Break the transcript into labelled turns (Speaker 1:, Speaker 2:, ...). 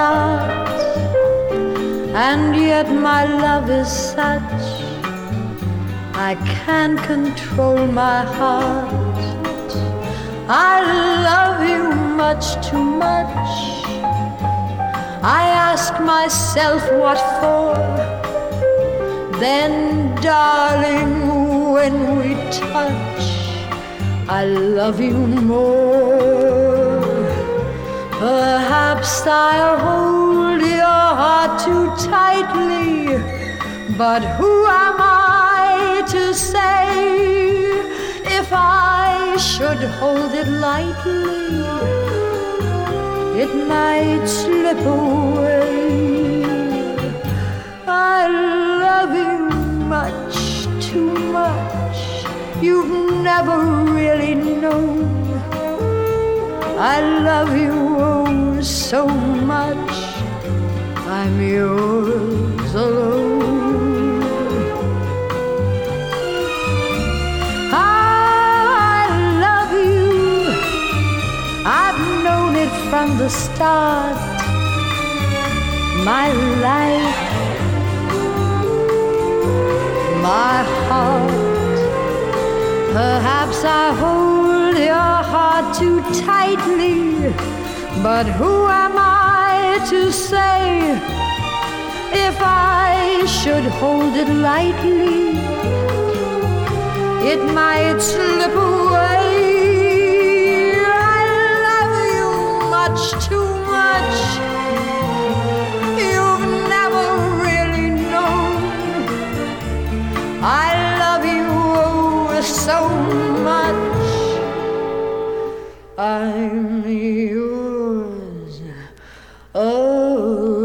Speaker 1: start, and yet my love is such I can't control my heart. I love you much too much. I ask myself what for. Then, darling, when we touch, I love you more. Perhaps I'll hold your heart too tightly, but who am I to say if I should hold it lightly, it might slip away. I love you much too much. You've never really known. I love you oh so much. I'm yours alone. I love you. I've known it from the start. My life, my heart. Perhaps I hold your heart too tightly, but who am I to say if I should hold it lightly, it might slip away. I love you much too much. You've never really known. I love you oh so much. I'm yours alone.